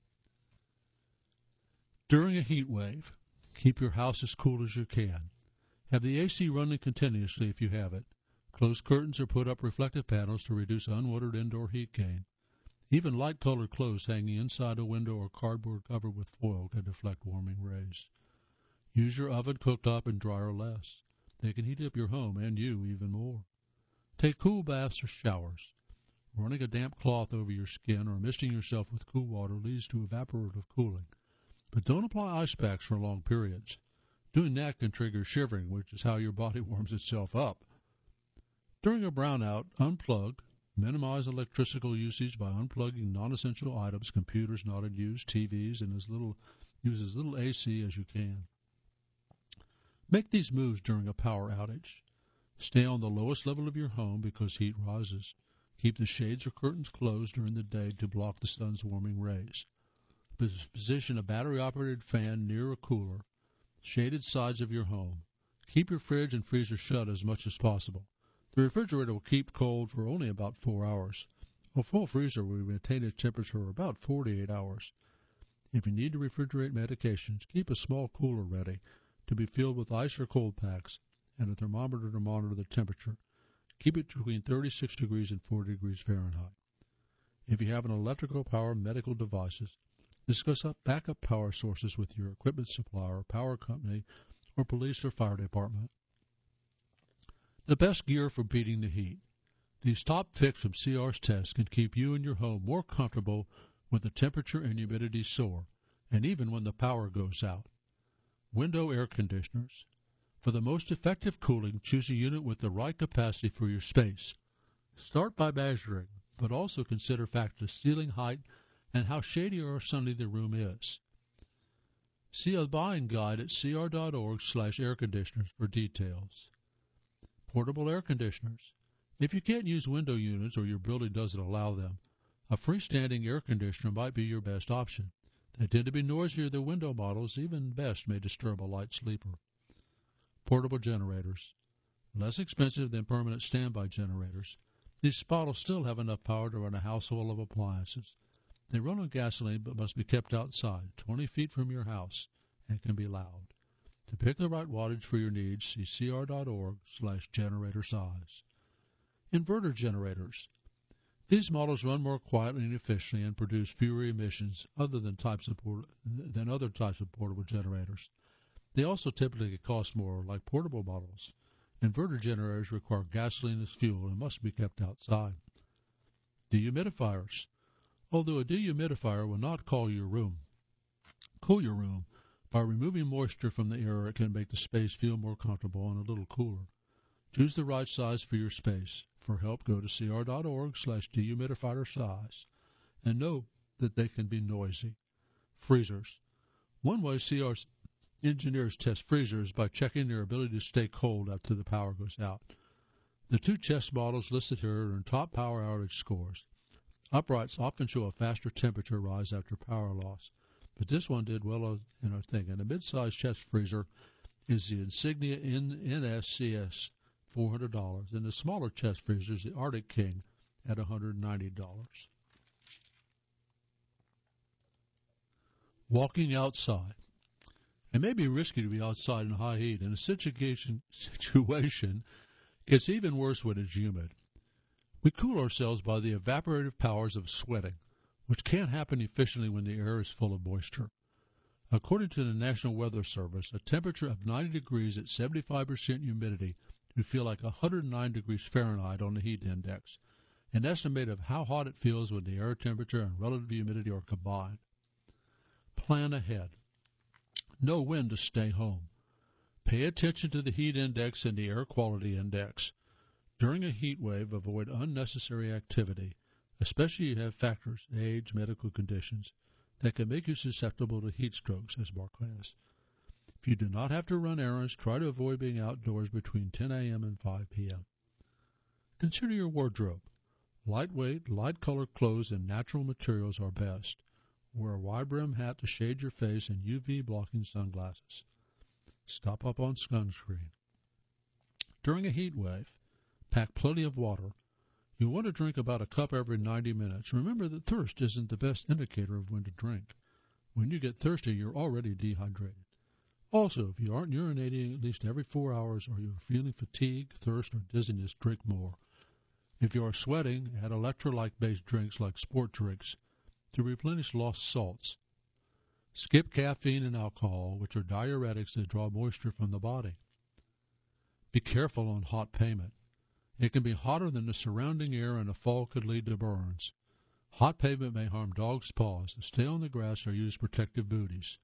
During a heat wave, keep your house as cool as you can. Have the A C running continuously if you have it. Close curtains or put up reflective panels to reduce unwanted indoor heat gain. Even light-colored clothes hanging inside a window or cardboard covered with foil can deflect warming rays. Use your oven, cooktop, and dryer less. They can heat up your home and you even more. Take cool baths or showers. Running a damp cloth over your skin or misting yourself with cool water leads to evaporative cooling. But don't apply ice packs for long periods. Doing that can trigger shivering, which is how your body warms itself up. During a brownout, unplug. Minimize electrical usage by unplugging non-essential items, computers not in use, T Vs, and as little, use as little A C as you can. Make these moves during a power outage. Stay on the lowest level of your home because heat rises. Keep the shades or curtains closed during the day to block the sun's warming rays. Position a battery-operated fan near a cooler. Shaded sides of your home. Keep your fridge and freezer shut as much as possible. The refrigerator will keep cold for only about four hours. A full freezer will maintain its temperature for about forty-eight hours. If you need to refrigerate medications, keep a small cooler ready to be filled with ice or cold packs and a thermometer to monitor the temperature. Keep it between thirty-six degrees and forty degrees Fahrenheit. If you have an electrical power medical devices, discuss backup power sources with your equipment supplier, power company, or police or fire department. The best gear for beating the heat. These top picks from C R's test can keep you and your home more comfortable when the temperature and humidity soar, and even when the power goes out. Window air conditioners. For the most effective cooling, choose a unit with the right capacity for your space. Start by measuring, but also consider factors ceiling height and how shady or sunny the room is. See a buying guide at c r dot org slash air conditioners for details. Portable air conditioners. If you can't use window units or your building doesn't allow them, a freestanding air conditioner might be your best option. They tend to be noisier than window models, even best may disturb a light sleeper. Portable generators. Less expensive than permanent standby generators. These bottles still have enough power to run a household of appliances. They run on gasoline but must be kept outside, twenty feet from your house, and can be loud. To pick the right wattage for your needs, see c r dot org slash generator size. Inverter generators. These models run more quietly and efficiently and produce fewer emissions other than, types of port- than other types of portable generators. They also typically cost more, like portable models. Inverter generators require gasoline as fuel and must be kept outside. Dehumidifiers. Although a dehumidifier will not cool your room, cool your room, by removing moisture from the air, it can make the space feel more comfortable and a little cooler. Choose the right size for your space. For help, go to c r dot org slash dehumidifier size. And know that they can be noisy. Freezers. One way C R engineers test freezers by checking their ability to stay cold after the power goes out. The two test models listed here are in top power outage scores. Uprights often show a faster temperature rise after power loss, but this one did well in our thing. And a mid-sized chest freezer is the Insignia N S C S, four hundred dollars, and the smaller chest freezer is the Arctic King at one hundred ninety dollars. Walking outside. It may be risky to be outside in high heat, and the situation, situation gets even worse when it's humid. We cool ourselves by the evaporative powers of sweating, which can't happen efficiently when the air is full of moisture. According to the National Weather Service, a temperature of ninety degrees at seventy-five percent humidity would feel like one hundred nine degrees Fahrenheit on the heat index, an estimate of how hot it feels when the air temperature and relative humidity are combined. Plan ahead. Know when to stay home. Pay attention to the heat index and the air quality index. During a heat wave, avoid unnecessary activity, especially if you have factors, age, medical conditions, that can make you susceptible to heat strokes, as Mark has. If you do not have to run errands, try to avoid being outdoors between ten a.m. and five p.m. Consider your wardrobe. Lightweight, light-colored clothes and natural materials are best. Wear a wide-brim hat to shade your face and U V-blocking sunglasses. Stop up on sunscreen. During a heat wave, pack plenty of water. You want to drink about a cup every ninety minutes. Remember that thirst isn't the best indicator of when to drink. When you get thirsty, you're already dehydrated. Also, if you aren't urinating at least every four hours or you're feeling fatigue, thirst, or dizziness, drink more. If you are sweating, add electrolyte-based drinks like sport drinks to replenish lost salts. Skip caffeine and alcohol, which are diuretics that draw moisture from the body. Be careful on hot pavement. It can be hotter than the surrounding air, and a fall could lead to burns. Hot pavement may harm dogs' paws. Stay on the grass or use protective booties.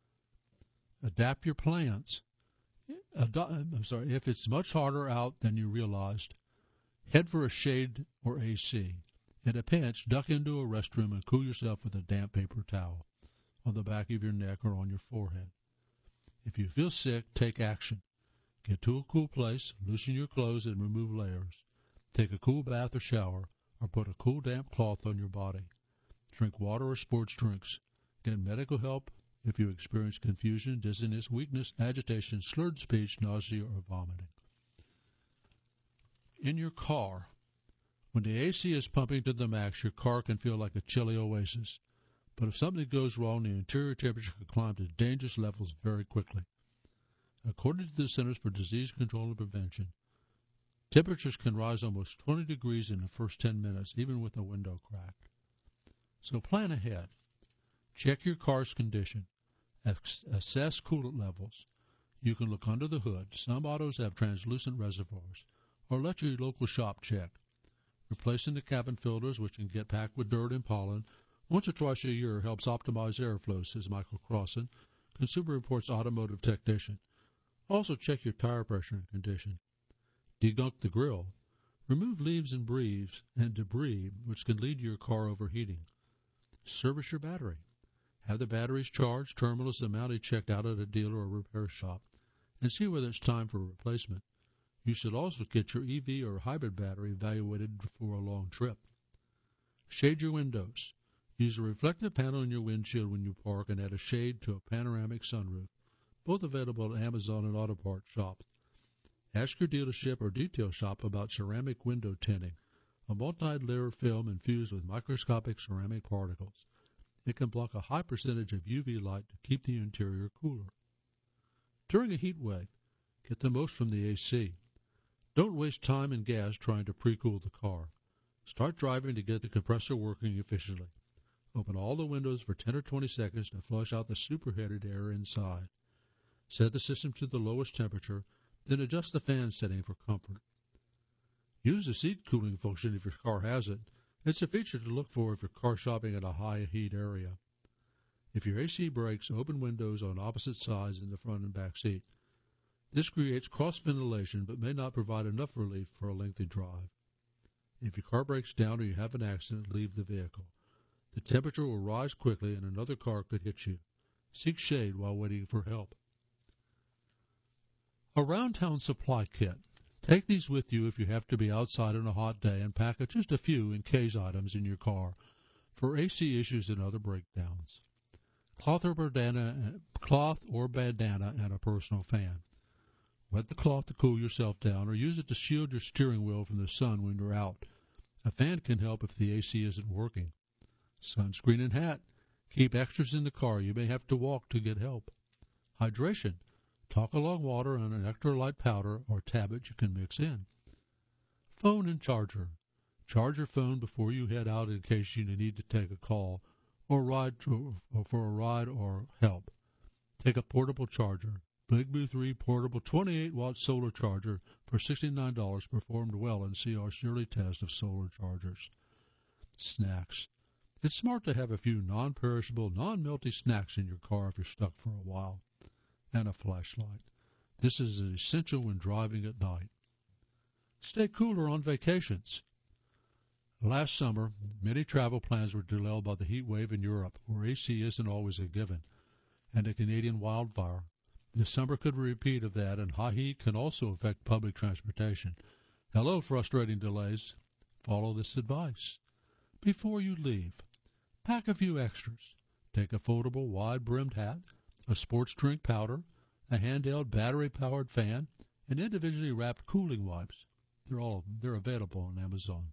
Adapt your plans. Ado- I'm sorry, if it's much hotter out than you realized, head for a shade or A C. In a pinch, duck into a restroom and cool yourself with a damp paper towel on the back of your neck or on your forehead. If you feel sick, take action. Get to a cool place, loosen your clothes, and remove layers. Take a cool bath or shower, or put a cool damp cloth on your body. Drink water or sports drinks. Get medical help if you experience confusion, dizziness, weakness, agitation, slurred speech, nausea, or vomiting. In your car. When the A C is pumping to the max, your car can feel like a chilly oasis. But if something goes wrong, the interior temperature can climb to dangerous levels very quickly. According to the Centers for Disease Control and Prevention, temperatures can rise almost twenty degrees in the first ten minutes, even with a window cracked. So plan ahead. Check your car's condition. Assess coolant levels. You can look under the hood. Some autos have translucent reservoirs. Or let your local shop check. Replacing the cabin filters, which can get packed with dirt and pollen, once or twice a year helps optimize airflow, says Michael Crossan, Consumer Reports automotive technician. Also check your tire pressure and condition. Degunk the grill. Remove leaves and breeze and debris which can lead to your car overheating. Service your battery. Have the batteries charged, terminals and mounted checked out at a dealer or repair shop, and see whether it's time for replacement. You should also get your E V or hybrid battery evaluated before a long trip. Shade your windows. Use a reflective panel in your windshield when you park and add a shade to a panoramic sunroof, both available at Amazon and auto parts shops. Ask your dealership or detail shop about ceramic window tinting, a multi-layer film infused with microscopic ceramic particles. It can block a high percentage of U V light to keep the interior cooler. During a heat wave, get the most from the A C. Don't waste time and gas trying to pre-cool the car. Start driving to get the compressor working efficiently. Open all the windows for ten or twenty seconds to flush out the superheated air inside. Set the system to the lowest temperature, then adjust the fan setting for comfort. Use the seat cooling function if your car has it. It's a feature to look for if you're car shopping at a high heat area. If your A C breaks, open windows on opposite sides in the front and back seat. This creates cross-ventilation but may not provide enough relief for a lengthy drive. If your car breaks down or you have an accident, leave the vehicle. The temperature will rise quickly and another car could hit you. Seek shade while waiting for help. A round-town supply kit. Take these with you if you have to be outside on a hot day and pack just a few in-case items in your car for A C issues and other breakdowns. Cloth or bandana, cloth or bandana and a personal fan. Wet the cloth to cool yourself down or use it to shield your steering wheel from the sun when you're out. A fan can help if the A C isn't working. Sunscreen and hat. Keep extras in the car. You may have to walk to get help. Hydration. Talk along water and an electrolyte powder or tablet you can mix in. Phone and charger. Charge your phone before you head out in case you need to take a call or ride to, or for a ride or help. Take a portable charger. BigBlue three portable twenty-eight watt solar charger for sixty-nine dollars performed well in C R's yearly test of solar chargers. Snacks. It's smart to have a few non-perishable, non-melty snacks in your car if you're stuck for a while. And a flashlight. This is essential when driving at night. Stay cooler on vacations. Last summer, many travel plans were derailed by the heat wave in Europe, where A C isn't always a given, and a Canadian wildfire. This summer could be a repeat of that, and high heat can also affect public transportation. Hello, frustrating delays. Follow this advice. Before you leave, pack a few extras. Take a foldable, wide-brimmed hat, a sports drink powder, a handheld battery-powered fan, and individually wrapped cooling wipes. They're all they're available on Amazon.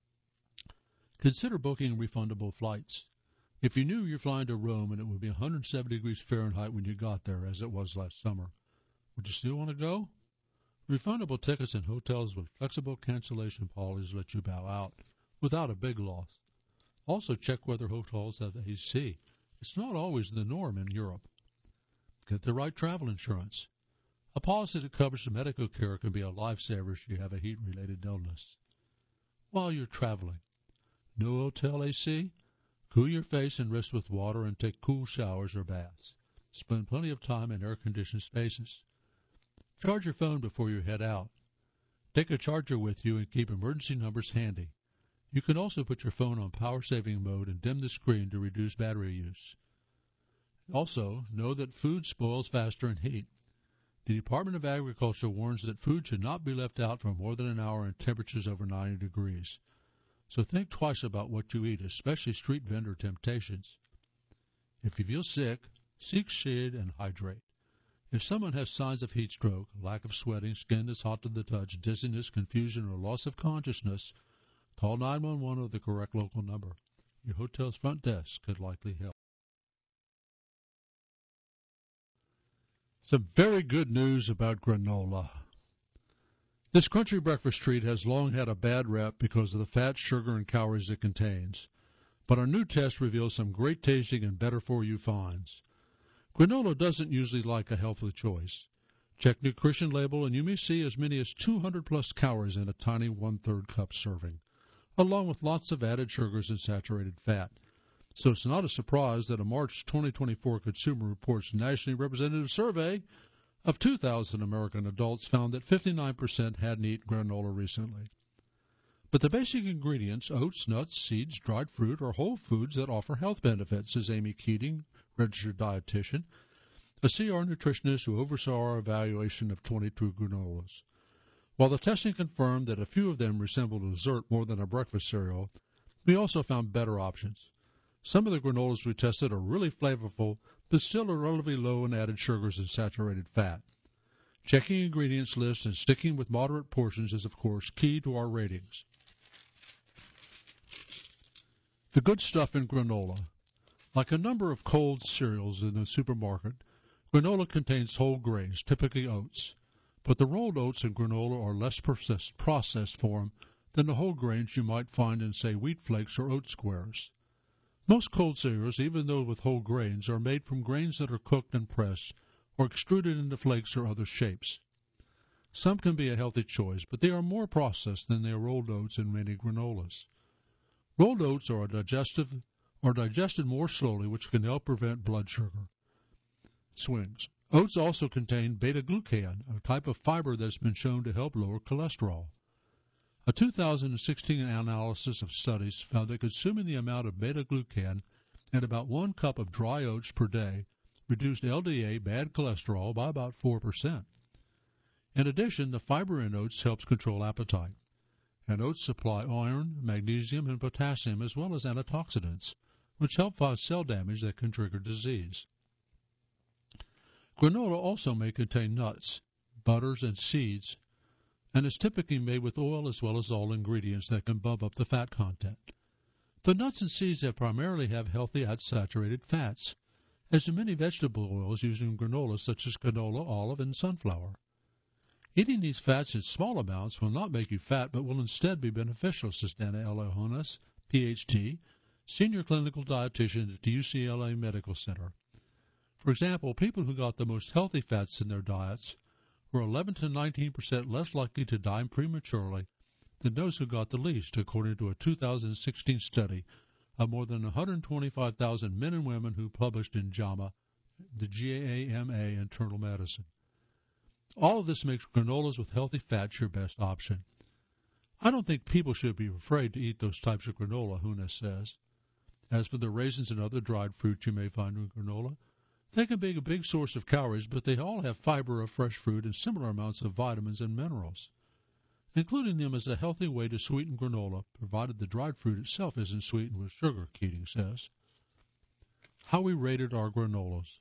Consider booking refundable flights. If you knew you're flying to Rome and it would be one hundred seventy degrees Fahrenheit when you got there, as it was last summer, would you still want to go? Refundable tickets and hotels with flexible cancellation policies let you bow out without a big loss. Also check whether hotels have A C. It's not always the norm in Europe. Get the right travel insurance. A policy that covers medical care can be a lifesaver if you have a heat-related illness. While you're traveling, no hotel A C? Cool your face and wrist with water and take cool showers or baths. Spend plenty of time in air-conditioned spaces. Charge your phone before you head out. Take a charger with you and keep emergency numbers handy. You can also put your phone on power-saving mode and dim the screen to reduce battery use. Also, know that food spoils faster in heat. The Department of Agriculture warns that food should not be left out for more than an hour in temperatures over ninety degrees. So think twice about what you eat, especially street vendor temptations. If you feel sick, seek shade and hydrate. If someone has signs of heat stroke, lack of sweating, skin that's hot to the touch, dizziness, confusion, or loss of consciousness, call nine one one or the correct local number. Your hotel's front desk could likely help. Some very good news about granola. This crunchy breakfast treat has long had a bad rep because of the fat, sugar, and calories it contains. But our new test reveals some great tasting and better-for-you finds. Granola doesn't usually like a healthy choice. Check nutrition label and you may see as many as two hundred plus calories in a tiny one-third cup serving, along with lots of added sugars and saturated fat. So it's not a surprise that a March twenty twenty-four Consumer Reports nationally representative survey of two thousand American adults found that fifty-nine percent hadn't eaten granola recently. But the basic ingredients, oats, nuts, seeds, dried fruit, are whole foods that offer health benefits, says Amy Keating, registered dietitian, a C R nutritionist who oversaw our evaluation of twenty-two granolas. While the testing confirmed that a few of them resembled a dessert more than a breakfast cereal, we also found better options. Some of the granolas we tested are really flavorful, but still are relatively low in added sugars and saturated fat. Checking ingredients lists and sticking with moderate portions is, of course, key to our ratings. The good stuff in granola. Like a number of cold cereals in the supermarket, granola contains whole grains, typically oats. But the rolled oats in granola are less processed, processed form than the whole grains you might find in, say, wheat flakes or oat squares. Most cold cereals, even though with whole grains, are made from grains that are cooked and pressed or extruded into flakes or other shapes. Some can be a healthy choice, but they are more processed than their rolled oats in many granolas. Rolled oats are digestive, are digested more slowly, which can help prevent blood sugar swings. Oats also contain beta-glucan, a type of fiber that's been shown to help lower cholesterol. A two thousand sixteen analysis of studies found that consuming the amount of beta-glucan in about one cup of dry oats per day reduced L D A, bad cholesterol, by about four percent. In addition, the fiber in oats helps control appetite. And oats supply iron, magnesium, and potassium, as well as antioxidants, which help fight cell damage that can trigger disease. Granola also may contain nuts, butters, and seeds, and is typically made with oil as well as all ingredients that can bump up the fat content. The nuts and seeds have primarily have healthy unsaturated fats, as do many vegetable oils used in granola such as canola, olive, and sunflower. Eating these fats in small amounts will not make you fat, but will instead be beneficial, says Dana Elejonas, P H D, senior clinical dietitian at the U C L A Medical Center. For example, people who got the most healthy fats in their diets were eleven to nineteen percent less likely to die prematurely than those who got the least, according to a two thousand sixteen study of more than one hundred twenty-five thousand men and women who published in JAMA, the G A M A Internal Medicine. All of this makes granolas with healthy fats your best option. I don't think people should be afraid to eat those types of granola, Hunas says. As for the raisins and other dried fruits you may find in granola, they can be a big source of calories, but they all have fiber of fresh fruit and similar amounts of vitamins and minerals. Including them is a healthy way to sweeten granola, provided the dried fruit itself isn't sweetened with sugar, Keating says. How we rated our granolas.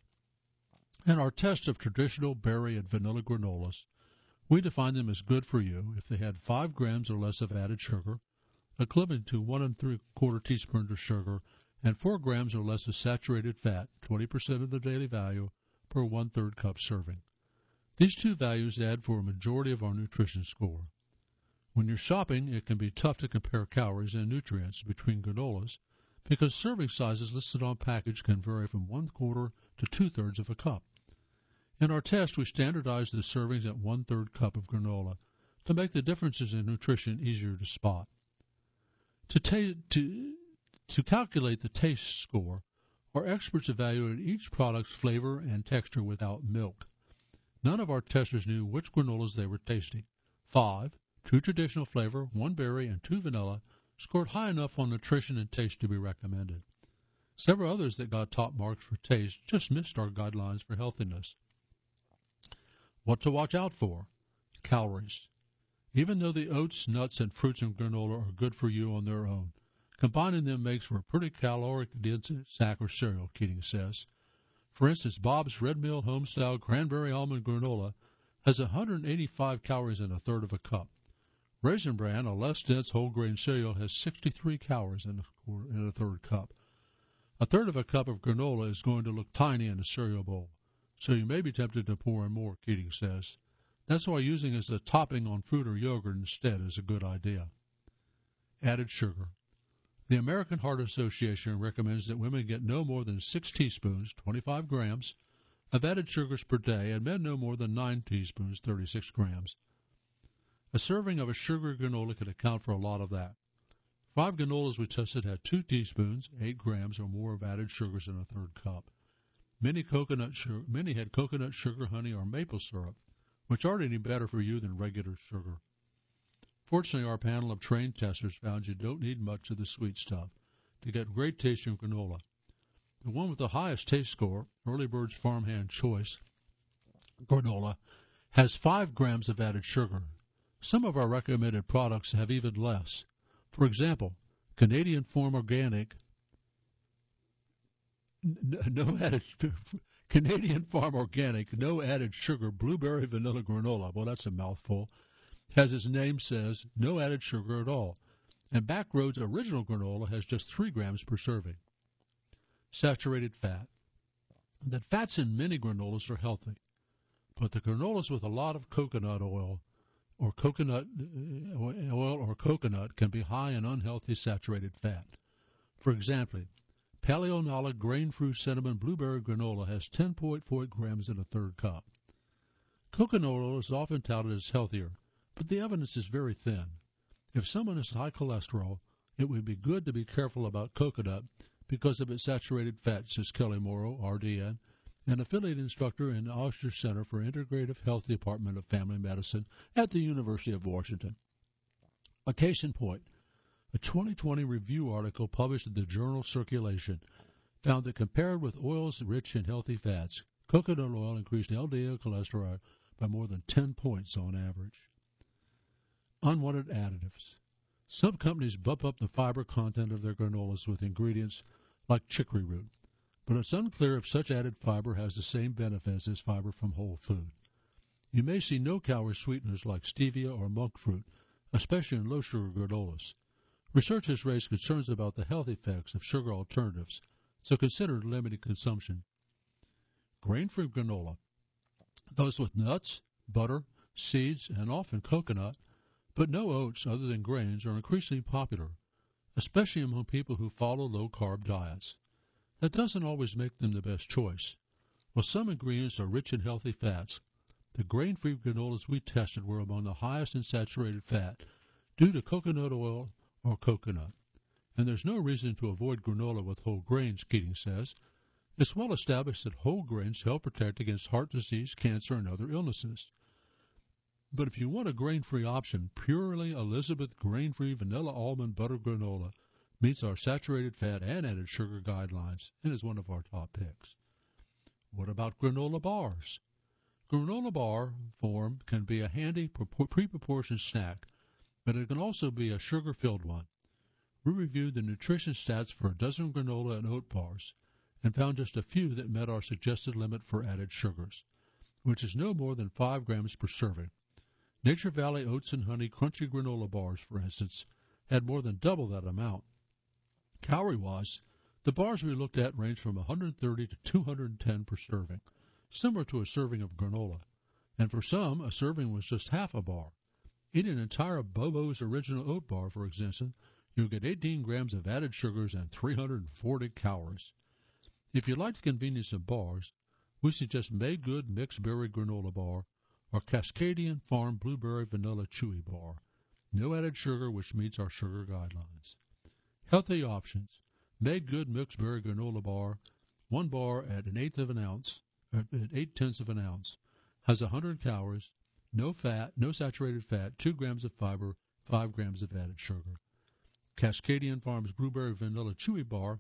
In our test of traditional berry and vanilla granolas, we defined them as good for you if they had five grams or less of added sugar, equivalent to one and three quarter teaspoons of sugar, and four grams or less of saturated fat, twenty percent of the daily value, per one-third cup serving. These two values add for a majority of our nutrition score. When you're shopping, it can be tough to compare calories and nutrients between granolas because serving sizes listed on package can vary from one-quarter to two-thirds of a cup. In our test, we standardized the servings at one-third cup of granola to make the differences in nutrition easier to spot. To, ta- to, to calculate the taste score, our experts evaluated each product's flavor and texture without milk. None of our testers knew which granolas they were tasting. Five, two traditional flavor, one berry, and two vanilla, scored high enough on nutrition and taste to be recommended. Several others that got top marks for taste just missed our guidelines for healthiness. What to watch out for? Calories. Even though the oats, nuts, and fruits in granola are good for you on their own, combining them makes for a pretty caloric-dense snack or cereal, Keating says. For instance, Bob's Red Mill Homestyle Cranberry Almond Granola has one hundred eighty-five calories in a third of a cup. Raisin Bran, a less dense whole grain cereal, has sixty-three calories in a, in a third cup. A third of a cup of granola is going to look tiny in a cereal bowl, so you may be tempted to pour in more, Keating says. That's why using it as a topping on fruit or yogurt instead is a good idea. Added sugar. The American Heart Association recommends that women get no more than six teaspoons, twenty-five grams, of added sugars per day, and men no more than nine teaspoons, thirty-six grams. A serving of a sugary granola can account for a lot of that. Five granolas we tested had two teaspoons, eight grams or more of added sugars in a third cup. Many coconut sugar, many had coconut sugar, honey, or maple syrup, which aren't any better for you than regular sugar. Fortunately, our panel of trained testers found you don't need much of the sweet stuff to get great tasting granola. The one with the highest taste score, Early Bird's Farmhand Choice granola, has five grams of added sugar. Some of our recommended products have even less. For example, Canadian Farm Organic no added Canadian Farm Organic no added sugar blueberry vanilla granola. Well, that's a mouthful. As its name says, no added sugar at all. And Backroads Original Granola has just three grams per serving. Saturated fat. The fats in many granolas are healthy, but the granolas with a lot of coconut oil or coconut oil or coconut can be high in unhealthy saturated fat. For example, Paleonala grain-free cinnamon blueberry granola has ten point four grams in a third cup. Coconut oil is often touted as healthier, but the evidence is very thin. If someone has high cholesterol, it would be good to be careful about coconut because of its saturated fat, says Kelly Morrow, R D N, an affiliate instructor in the Osher Center for Integrative Health Department of Family Medicine at the University of Washington. A case in point, a twenty twenty review article published in the journal Circulation found that compared with oils rich in healthy fats, coconut oil increased L D L cholesterol by more than ten points on average. Unwanted additives. Some companies bump up the fiber content of their granolas with ingredients like chicory root, but it's unclear if such added fiber has the same benefits as fiber from whole food. You may see no-calorie sweeteners like stevia or monk fruit, especially in low-sugar granolas. Research has raised concerns about the health effects of sugar alternatives, so consider limiting consumption. Grain-free granola. Those with nuts, butter, seeds, and often coconut, but no oats other than grains are increasingly popular, especially among people who follow low-carb diets. That doesn't always make them the best choice. While some ingredients are rich in healthy fats, the grain-free granolas we tested were among the highest in saturated fat due to coconut oil or coconut. And there's no reason to avoid granola with whole grains, Keating says. It's well established that whole grains help protect against heart disease, cancer, and other illnesses. But if you want a grain-free option, Purely Elizabeth grain-free vanilla almond butter granola meets our saturated fat and added sugar guidelines and is one of our top picks. What about granola bars? Granola bar form can be a handy pre-proportioned snack, but it can also be a sugar-filled one. We reviewed the nutrition stats for a dozen granola and oat bars and found just a few that met our suggested limit for added sugars, which is no more than five grams per serving. Nature Valley Oats and Honey Crunchy Granola Bars, for instance, had more than double that amount. Calorie-wise, the bars we looked at range from one hundred thirty to two hundred ten per serving, similar to a serving of granola. And for some, a serving was just half a bar. Eat an entire Bobo's Original Oat Bar, for instance, you'll get eighteen grams of added sugars and three hundred forty calories. If you like the convenience of bars, we suggest Made Good Mixed Berry Granola Bar or Cascadian Farm Blueberry Vanilla Chewy Bar. No added sugar, which meets our sugar guidelines. Healthy options. Made Good Mixed Berry Granola Bar, one bar at an eighth of an ounce, at eight tenths of an ounce, has one hundred calories, no fat, no saturated fat, two grams of fiber, five grams of added sugar. Cascadian Farms Blueberry Vanilla Chewy Bar,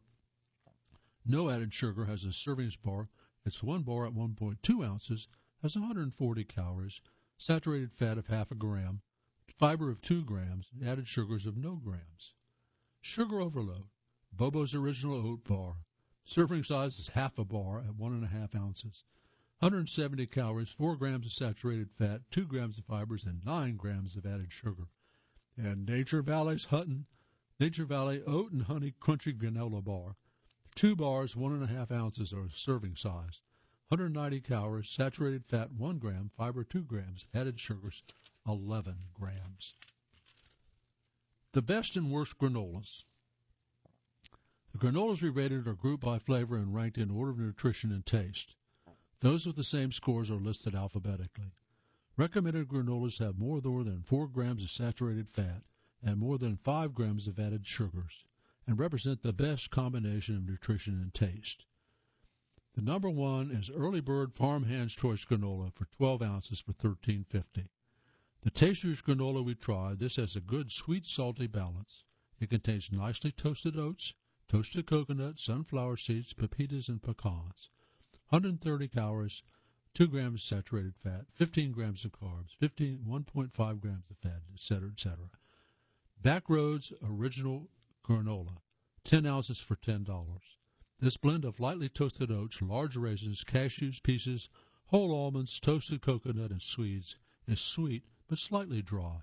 no added sugar, has a servings bar. It's one bar at one point two ounces, has one hundred forty calories, saturated fat of half a gram, fiber of two grams, added sugars of no grams. Sugar overload. Bobo's Original Oat Bar. Serving size is half a bar at one and a half ounces. one hundred seventy calories, four grams of saturated fat, two grams of fibers, and nine grams of added sugar. And Nature Valley's Hutton, Nature Valley Oat and Honey Crunchy Granola Bar. Two bars, one and a half ounces are serving size. one hundred ninety calories, saturated fat one gram, fiber two grams, added sugars eleven grams. The best and worst granolas. The granolas we rated are grouped by flavor and ranked in order of nutrition and taste. Those with the same scores are listed alphabetically. Recommended granolas have more than four grams of saturated fat and more than five grams of added sugars, and represent the best combination of nutrition and taste. The number one is Early Bird Farmhand's Choice Granola for twelve ounces for thirteen fifty. The tastiest granola we tried, this has a good sweet-salty balance. It contains nicely toasted oats, toasted coconut, sunflower seeds, pepitas, and pecans. one hundred thirty calories, two grams saturated fat, fifteen grams of carbs, fifteen, one point five grams of fat, et cetera, et cetera. Backroads Original Granola, ten ounces for ten dollars. This blend of lightly toasted oats, large raisins, cashews, pieces, whole almonds, toasted coconut, and sweets is sweet but slightly dry.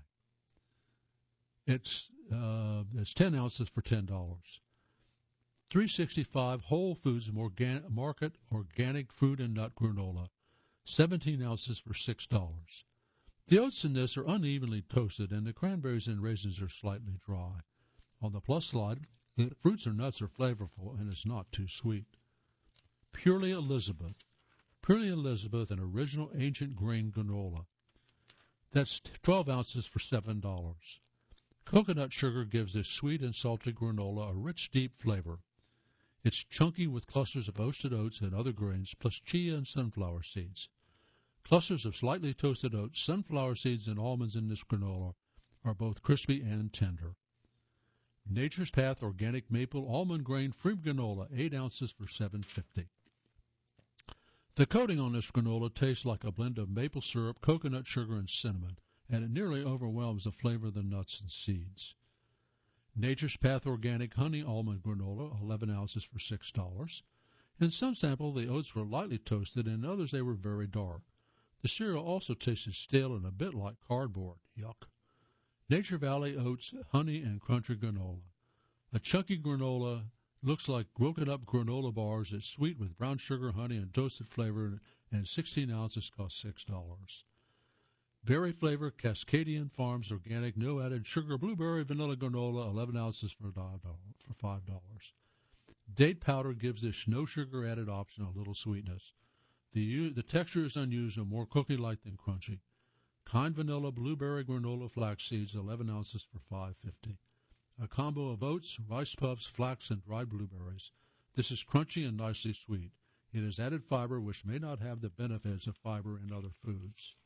It's uh, it's ten ounces for ten dollars. three sixty-five Whole Foods Morgan- Market Organic Fruit and Nut Granola, seventeen ounces for six dollars. The oats in this are unevenly toasted, and the cranberries and raisins are slightly dry. On the plus side, the fruits or nuts are flavorful, and it's not too sweet. Purely Elizabeth. Purely Elizabeth, an original ancient grain granola. That's twelve ounces for seven dollars. Coconut sugar gives this sweet and salty granola a rich, deep flavor. It's chunky with clusters of roasted oats and other grains, plus chia and sunflower seeds. Clusters of slightly toasted oats, sunflower seeds, and almonds in this granola are both crispy and tender. Nature's Path Organic Maple Almond Grain Free Granola, eight ounces for seven fifty. The coating on this granola tastes like a blend of maple syrup, coconut sugar, and cinnamon, and it nearly overwhelms the flavor of the nuts and seeds. Nature's Path Organic Honey Almond Granola, eleven ounces for six dollars. In some samples, the oats were lightly toasted, and in others they were very dark. The cereal also tasted stale and a bit like cardboard. Yuck. Nature Valley Oats Honey and Crunchy Granola. A chunky granola looks like broken-up granola bars. It's sweet with brown sugar, honey, and toasted flavor, and sixteen ounces cost six dollars. Berry flavor Cascadian Farms Organic No Added Sugar Blueberry Vanilla Granola, eleven ounces for five dollars. Date powder gives this no sugar added option a little sweetness. The, the texture is unusual, more cookie-like than crunchy. Kind Vanilla Blueberry Granola Flax Seeds, eleven ounces for five fifty. A combo of oats, rice puffs, flax, and dried blueberries. This is crunchy and nicely sweet. It has added fiber, which may not have the benefits of fiber in other foods.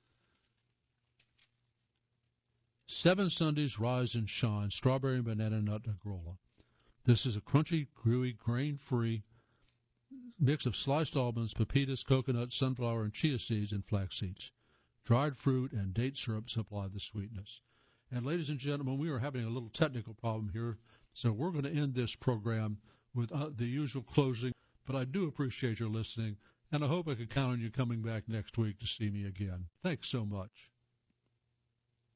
Seven Sundays Rise and Shine Strawberry and Banana Nut Granola. This is a crunchy, gooey, grain-free mix of sliced almonds, pepitas, coconut, sunflower, and chia seeds and flax seeds. Dried fruit and date syrup supply the sweetness. And ladies and gentlemen, we are having a little technical problem here, so we're going to end this program with uh, the usual closing. But I do appreciate your listening, and I hope I can count on you coming back next week to see me again. Thanks so much.